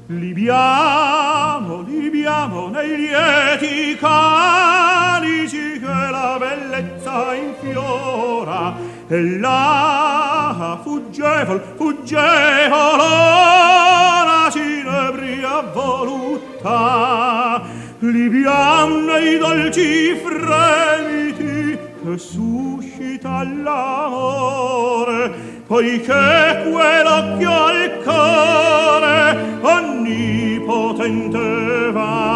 Libiamo, libiamo nei lieti calici che la bellezza infiora, e là fuggevol ora cinebria voluta. Libiam nei dolci fremiti che suscita l'amore, poiché quell'occhio al cuore onnipotente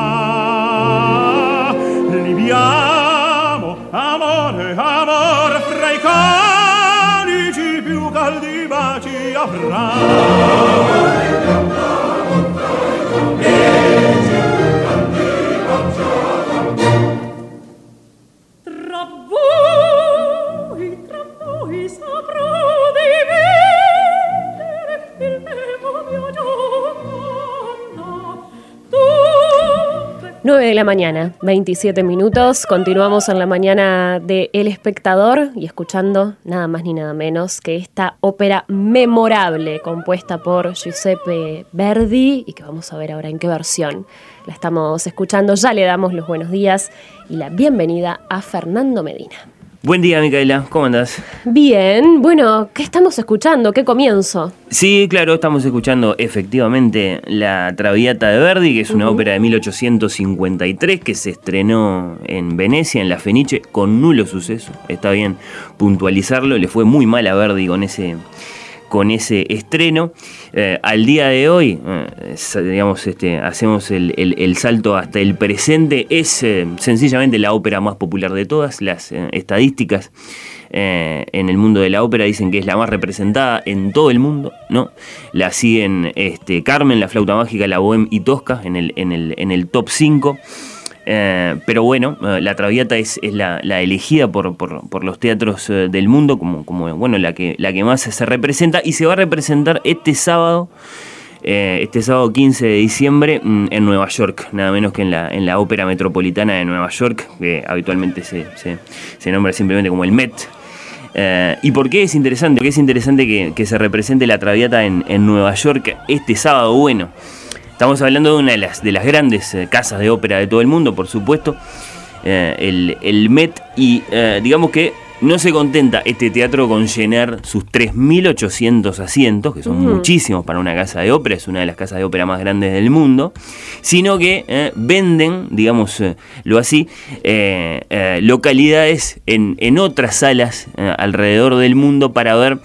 va. Libiamo, amore, amor, fra i calici più caldi baci avrà. Tra voi saprò dividere il tempo mio giorno. 9 de la mañana, 27 minutos. Continuamos en la mañana de El Espectador y escuchando nada más ni nada menos que esta ópera memorable compuesta por Giuseppe Verdi y que vamos a ver ahora en qué versión la estamos escuchando. Ya le damos los buenos días y la bienvenida a Fernando Medina. Buen día, Micaela, ¿cómo andás? Bien, bueno, ¿qué estamos escuchando? ¿Qué comienzo? Sí, claro, estamos escuchando efectivamente La Traviata de Verdi, que es una ópera de 1853 que se estrenó en Venecia, en la Fenice, con nulo suceso. Está bien puntualizarlo, le fue muy mal a Verdi con ese estreno. Al día de hoy, digamos, hacemos el salto hasta el presente. Es sencillamente la ópera más popular de todas. Las estadísticas en el mundo de la ópera dicen que es la más representada en todo el mundo, ¿no? La siguen Carmen, La Flauta Mágica, La Bohème y Tosca en el top 5. Pero bueno, La Traviata es la elegida por los teatros del mundo como bueno, la que más se representa, y se va a representar este sábado 15 de diciembre en Nueva York, nada menos que en la Ópera Metropolitana de Nueva York, que habitualmente se nombra simplemente como el Met. ¿Y por qué es interesante? Porque es interesante que se represente La Traviata en Nueva York este sábado. Bueno, estamos hablando de una de las grandes casas de ópera de todo el mundo, por supuesto, el Met, y digamos que no se contenta este teatro con llenar sus 3.800 asientos, que son muchísimos para una casa de ópera, es una de las casas de ópera más grandes del mundo, sino que venden, digámoslo así, localidades en otras salas alrededor del mundo para ver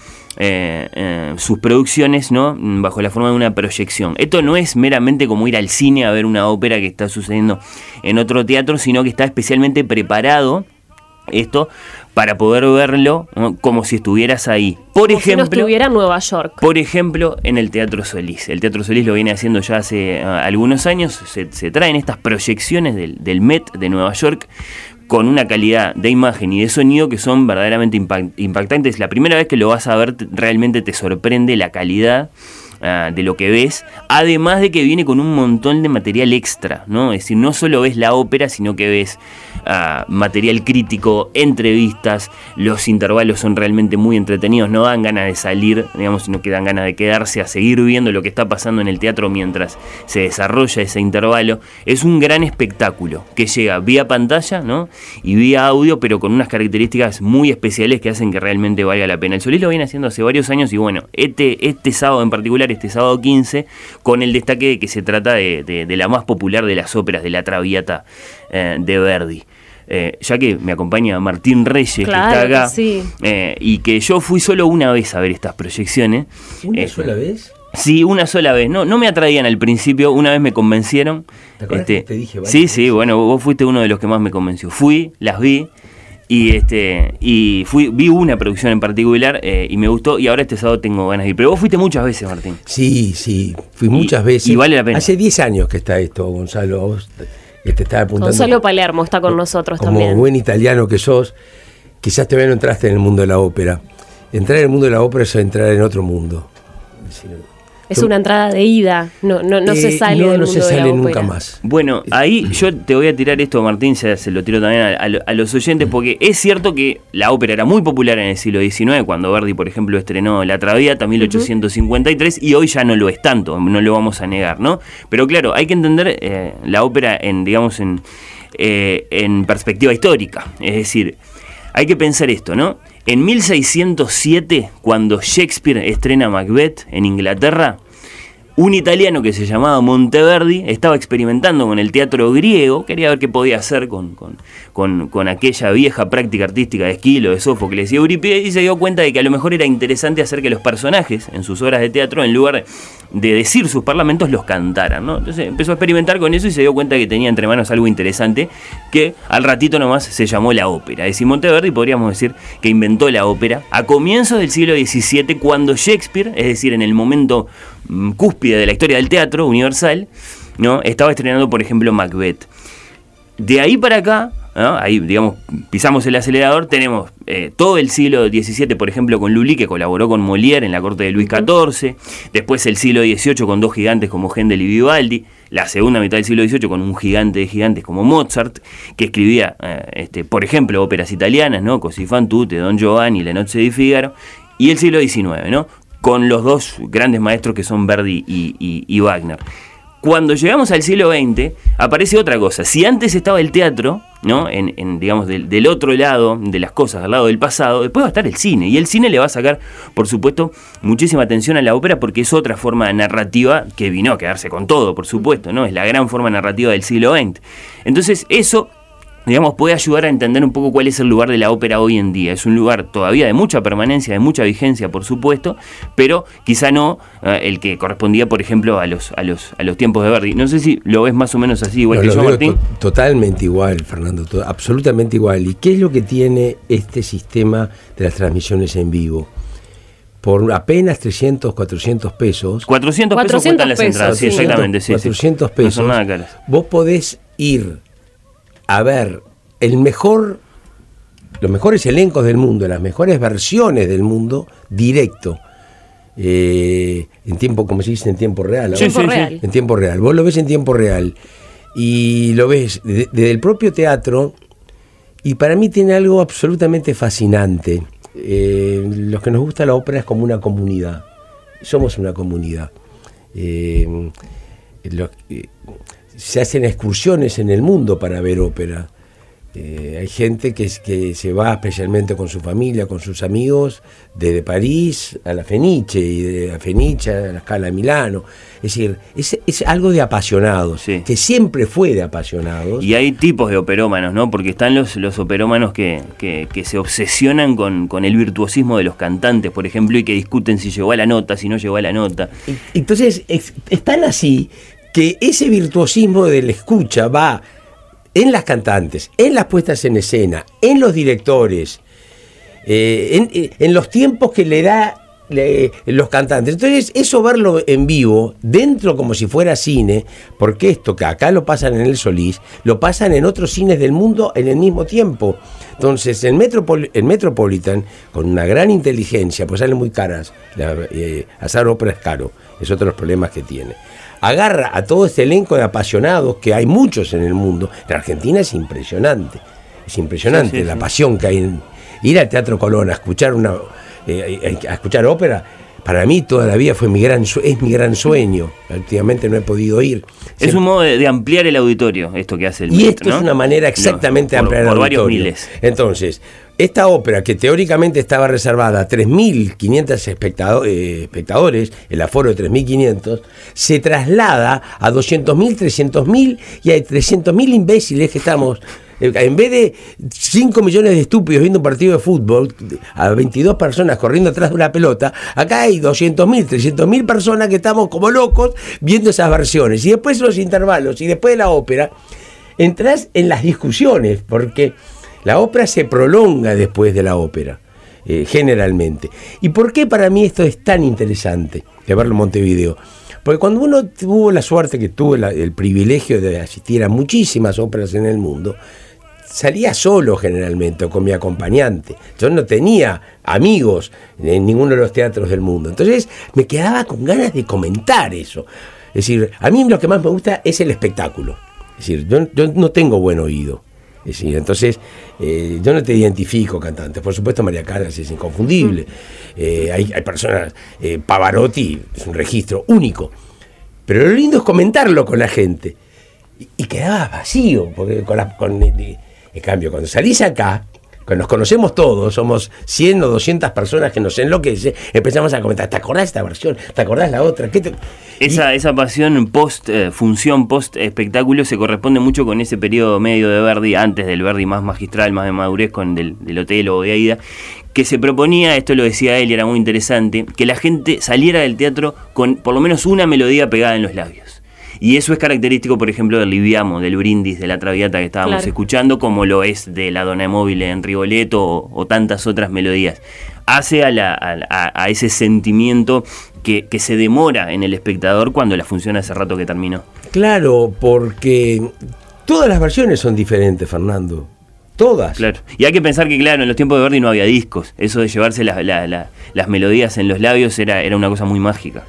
sus producciones, ¿no?, bajo la forma de una proyección. Esto no es meramente como ir al cine a ver una ópera que está sucediendo en otro teatro, sino que está especialmente preparado esto para poder verlo, ¿no?, como si estuvieras ahí. Por ejemplo, si no estuviera en Nueva York. Por ejemplo, en el Teatro Solís. El Teatro Solís lo viene haciendo ya hace algunos años. Se traen estas proyecciones del Met de Nueva York con una calidad de imagen y de sonido que son verdaderamente impactantes. La primera vez que lo vas a ver realmente te sorprende la calidad de lo que ves, además de que viene con un montón de material extra, ¿no? Es decir, no solo ves la ópera, sino que ves material crítico, entrevistas. Los intervalos son realmente muy entretenidos, no dan ganas de salir, sino que dan ganas de quedarse a seguir viendo lo que está pasando en el teatro mientras se desarrolla ese intervalo. Es un gran espectáculo que llega vía pantalla, ¿no?, y vía audio, pero con unas características muy especiales que hacen que realmente valga la pena. El Solís lo viene haciendo hace varios años y bueno, este sábado en particular, este sábado 15, con el destaque de que se trata de la más popular de las óperas, de La Traviata de Verdi. Ya que me acompaña Martín Reyes, claro, que está acá, sí. Y que yo fui solo una vez a ver estas proyecciones. ¿Una sola vez? Sí, una sola vez. No me atraían al principio, una vez me convencieron. ¿Te acuerdas que te dije? Sí, bueno, vos fuiste uno de los que más me convenció. Fui, las vi. Y vi una producción en particular y me gustó, y ahora este sábado tengo ganas de ir. Pero vos fuiste muchas veces, Martín. Sí, fui muchas veces. Y vale la pena. Hace 10 años que está esto, Gonzalo. Vos te estaba apuntando. Gonzalo Palermo está con nosotros también. Como buen italiano que sos, quizás todavía no entraste en el mundo de la ópera. Entrar en el mundo de la ópera es entrar en otro mundo. Es decir, Es una entrada de ida, no se sale del mundo se de la sale ópera. nunca más. Bueno, ahí yo te voy a tirar esto, Martín, se lo tiro también a los oyentes, porque es cierto que la ópera era muy popular en el siglo XIX, cuando Verdi, por ejemplo, estrenó La Traviata en 1853, y hoy ya no lo es tanto, no lo vamos a negar, ¿no? Pero claro, hay que entender la ópera en perspectiva histórica, es decir, hay que pensar esto, ¿no? En 1607, cuando Shakespeare estrena Macbeth en Inglaterra, un italiano que se llamaba Monteverdi estaba experimentando con el teatro griego, quería ver qué podía hacer con aquella vieja práctica artística de Esquilo, de Sófocles y Eurípides, y se dio cuenta de que a lo mejor era interesante hacer que los personajes en sus obras de teatro, en lugar de decir sus parlamentos, los cantaran, ¿no? Entonces empezó a experimentar con eso y se dio cuenta que tenía entre manos algo interesante que al ratito nomás se llamó la ópera. Es decir, Monteverdi podríamos decir que inventó la ópera a comienzos del siglo XVII, cuando Shakespeare, es decir, en el momento cúspide de la historia del teatro universal, ¿no?, estaba estrenando, por ejemplo, Macbeth. De ahí para acá, ¿no?, ahí, digamos, pisamos el acelerador, tenemos todo el siglo XVII, por ejemplo, con Lully, que colaboró con Molière en la corte de Luis XIV, después el siglo XVIII con dos gigantes como Händel y Vivaldi, la segunda mitad del siglo XVIII con un gigante de gigantes como Mozart, que escribía, por ejemplo, óperas italianas, ¿no?, Così fan tutte, Don Giovanni, Le nozze di Figaro, y el siglo XIX, ¿no?, con los dos grandes maestros que son Verdi y Wagner. Cuando llegamos al siglo XX, aparece otra cosa. Si antes estaba el teatro, ¿no?, digamos, del otro lado de las cosas, al lado del pasado, después va a estar el cine. Y el cine le va a sacar, por supuesto, muchísima atención a la ópera, porque es otra forma narrativa que vino a quedarse con todo, por supuesto, ¿no? Es la gran forma narrativa del siglo XX. Entonces, eso, digamos, puede ayudar a entender un poco cuál es el lugar de la ópera hoy en día. Es un lugar todavía de mucha permanencia, de mucha vigencia, por supuesto, pero quizá no el que correspondía, por ejemplo, a los tiempos de Verdi. No sé si lo ves más o menos así, igual que yo, Martín. Totalmente igual, Fernando, absolutamente igual. ¿Y qué es lo que tiene este sistema de las transmisiones en vivo? Por apenas 300, 400 pesos. 400 pesos cuestan las entradas, sí, exactamente. 400 pesos. No son nada caras. Vos podés ir a ver los mejores elencos del mundo, las mejores versiones del mundo, directo, en tiempo, como se dice, en tiempo real. Sí. En tiempo real. Vos lo ves en tiempo real y lo ves desde el propio teatro, y para mí tiene algo absolutamente fascinante. Los que nos gusta la ópera es como una comunidad. Somos una comunidad. Se hacen excursiones en el mundo para ver ópera. Hay gente que se va especialmente con su familia, con sus amigos, desde París a la Fenice, y de la Fenice a la Scala de Milano. Es decir, es algo de apasionados, sí, que siempre fue de apasionados. Y hay tipos de operómanos, ¿no? Porque están los operómanos que se obsesionan con el virtuosismo de los cantantes, por ejemplo, y que discuten si llegó a la nota, si no llegó a la nota. Entonces, están así que ese virtuosismo de la escucha va en las cantantes, en las puestas en escena, en los directores, en los tiempos que le da los cantantes. Entonces, eso verlo en vivo, dentro como si fuera cine, porque esto que acá lo pasan en el Solís, lo pasan en otros cines del mundo en el mismo tiempo. Entonces, el Metropolitan, con una gran inteligencia, pues salen muy caras, hacer ópera es caro, es otro de los problemas que tiene. Agarra a todo este elenco de apasionados, que hay muchos en el mundo. En Argentina es impresionante sí, la pasión que hay en ir al Teatro Colón a escuchar ópera. Para mí toda la vida es mi gran sueño. Últimamente no he podido ir. Es un modo de ampliar el auditorio, esto que hace el Metro, y esto, ¿no?, es una manera exactamente de ampliar el auditorio. Por varios miles. Entonces, esta ópera, que teóricamente estaba reservada a 3.500 espectadores, el aforo de 3.500, se traslada a 200.000, 300.000, y hay 300.000 imbéciles que estamos... En vez de 5 millones de estúpidos viendo un partido de fútbol, a 22 personas corriendo atrás de una pelota, acá hay 200.000, 300.000 personas que estamos como locos viendo esas versiones. Y después los intervalos, y después de la ópera, entras en las discusiones, porque la ópera se prolonga después de la ópera, generalmente. ¿Y por qué para mí esto es tan interesante de verlo en Montevideo? Porque cuando uno tuvo la suerte, que tuvo el privilegio de asistir a muchísimas óperas en el mundo, salía solo generalmente o con mi acompañante. Yo no tenía amigos en ninguno de los teatros del mundo. Entonces me quedaba con ganas de comentar eso. Es decir, a mí lo que más me gusta es el espectáculo. Es decir, yo no tengo buen oído. Es decir, entonces yo no te identifico cantantes. Por supuesto María Callas es inconfundible. Hay personas, Pavarotti es un registro único. Pero lo lindo es comentarlo con la gente. Y quedaba vacío, porque en cambio, cuando salís acá, cuando nos conocemos todos, somos 100 o 200 personas que nos enloquecen, empezamos a comentar, ¿te acordás de esta versión? ¿Te acordás de la otra? Esa pasión post-función, post-espectáculo, se corresponde mucho con ese periodo medio de Verdi, antes del Verdi más magistral, más de madurez, con del Otello o de Aida, que se proponía, esto lo decía él y era muy interesante, que la gente saliera del teatro con por lo menos una melodía pegada en los labios. Y eso es característico, por ejemplo, del Libiamo, del Brindis, de la Traviata que estábamos escuchando, como lo es de la Donna Mobile en Rigoletto o tantas otras melodías. Hace a ese sentimiento que se demora en el espectador cuando la función hace rato que terminó. Claro, porque todas las versiones son diferentes, Fernando. Todas. Claro. Y hay que pensar que, claro, en los tiempos de Verdi no había discos. Eso de llevarse las melodías en los labios era una cosa muy mágica.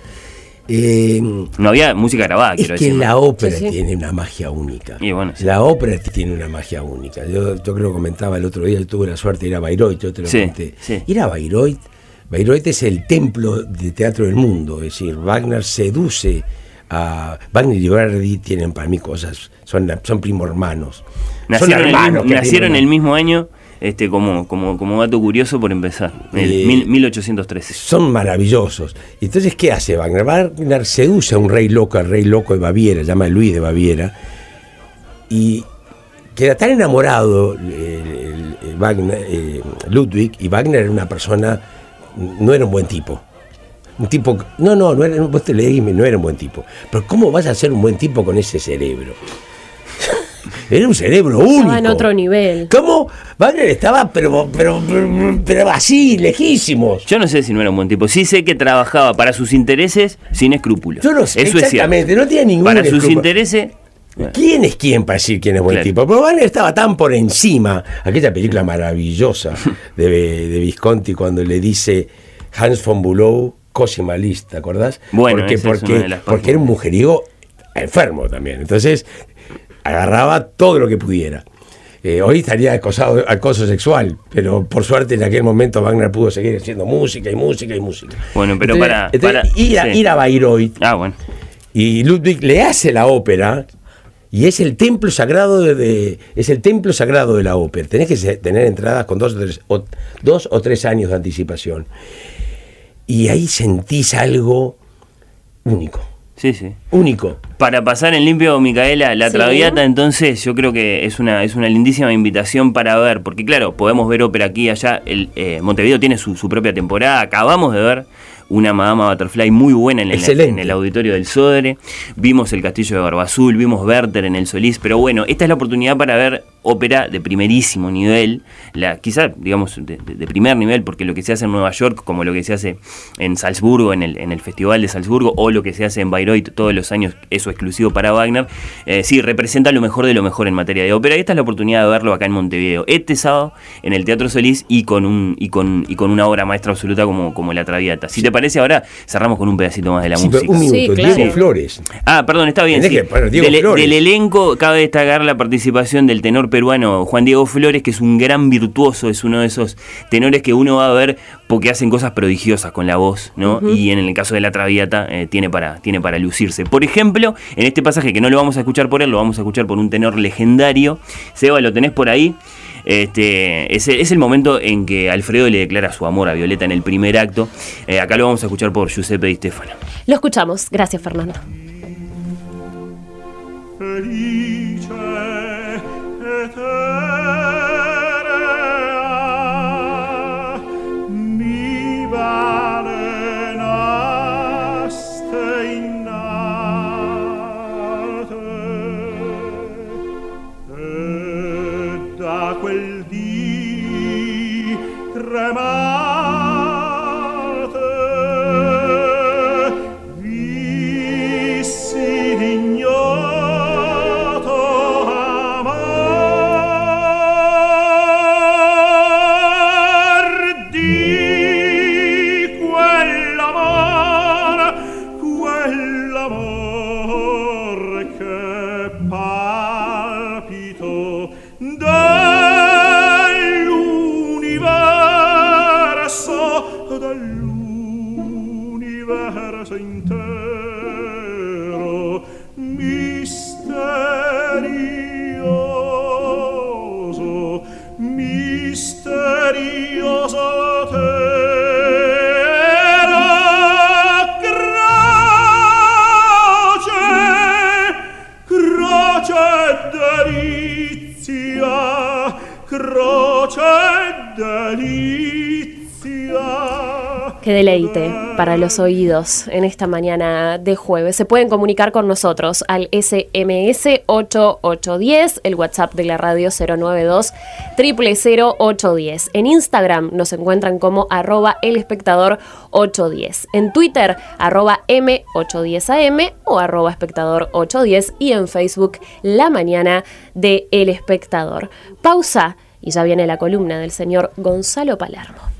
No había música grabada, quiero decir. Es que la ópera tiene una magia única. Y bueno, la ópera tiene una magia única. Yo creo que comentaba el otro día, yo tuve la suerte de ir a Bayreuth, yo te lo conté. Ir a Bayreuth es el templo de teatro del mundo. Es decir, Wagner seduce a... Wagner y Verdi tienen para mí cosas, son primo hermanos. Nacieron el mismo año. Como dato curioso por empezar, 1813. Son maravillosos. Entonces, ¿qué hace Wagner? Wagner seduce a un rey loco, al rey loco de Baviera, se llama Luis de Baviera, y queda tan enamorado Ludwig, y Wagner era una persona, no era un buen tipo. Un tipo, no era, vos te leí, no era un buen tipo. Pero ¿cómo vas a ser un buen tipo con ese cerebro? Era un cerebro único. Estaba en otro nivel. ¿Cómo? Wagner estaba, pero así, lejísimos. Yo no sé si no era un buen tipo. Sí sé que trabajaba para sus intereses sin escrúpulos. Yo no sé, eso exactamente, no tenía ningún para sus intereses. ¿Quién es quién para decir quién es buen tipo? Pero Wagner estaba tan por encima. Aquella película maravillosa de Visconti cuando le dice Hans von Bülow, Cosima Lis, ¿te acordás? Bueno, porque era un mujeriego enfermo también. Entonces agarraba todo lo que pudiera. Hoy estaría acoso sexual, pero por suerte en aquel momento Wagner pudo seguir haciendo música. Bueno, pero entonces, ir a Bayreuth. Bueno. Y Ludwig le hace la ópera y es el templo sagrado de la ópera. Tenés que tener entradas con 2 o 3 años de anticipación. Y ahí sentís algo único. Sí. Único. Para pasar en limpio, Micaela, la Traviata, entonces yo creo que es una lindísima invitación para ver, porque claro, podemos ver ópera aquí y allá. Montevideo tiene su propia temporada. Acabamos de ver una Madama Butterfly muy buena en el auditorio del Sodre. Vimos el Castillo de Barba Azul, vimos Werther en el Solís, pero bueno, esta es la oportunidad para ver ópera de primerísimo nivel, quizá digamos de primer nivel, porque lo que se hace en Nueva York, como lo que se hace en Salzburgo, en el Festival de Salzburgo, o lo que se hace en Bayreuth todos los años, eso exclusivo para Wagner, sí, representa lo mejor de lo mejor en materia de ópera, y esta es la oportunidad de verlo acá en Montevideo, este sábado en el Teatro Solís, y con una obra maestra absoluta como la Traviata. Si te parece, ahora cerramos con un pedacito más de la música. Un minuto, claro. Diego Flores. Perdón, está bien. Sí. Del elenco cabe destacar la participación del tenor peruano Juan Diego Flores, que es un gran virtuoso, es uno de esos tenores que uno va a ver porque hacen cosas prodigiosas con la voz, ¿no? Uh-huh. Y en el caso de la Traviata tiene para lucirse. Por ejemplo, en este pasaje que no lo vamos a escuchar por él, lo vamos a escuchar por un tenor legendario. Seba, ¿lo tenés por ahí? Es el momento en que Alfredo le declara su amor a Violeta en el primer acto. Acá lo vamos a escuchar por Giuseppe Di Stefano. Lo escuchamos. Gracias, Fernando. Felice eterea mi valenaste innate e da quel dì tremate vissi ignoto amor l'universo intero, misterioso, misterioso te. Qué deleite para los oídos en esta mañana de jueves. Se pueden comunicar con nosotros al SMS 8810, el WhatsApp de la radio 092-000-810. En Instagram nos encuentran como @elespectador810. En Twitter, @M810AM o @espectador810. Y en Facebook, La Mañana de El Espectador. Pausa y ya viene la columna del señor Gonzalo Palermo.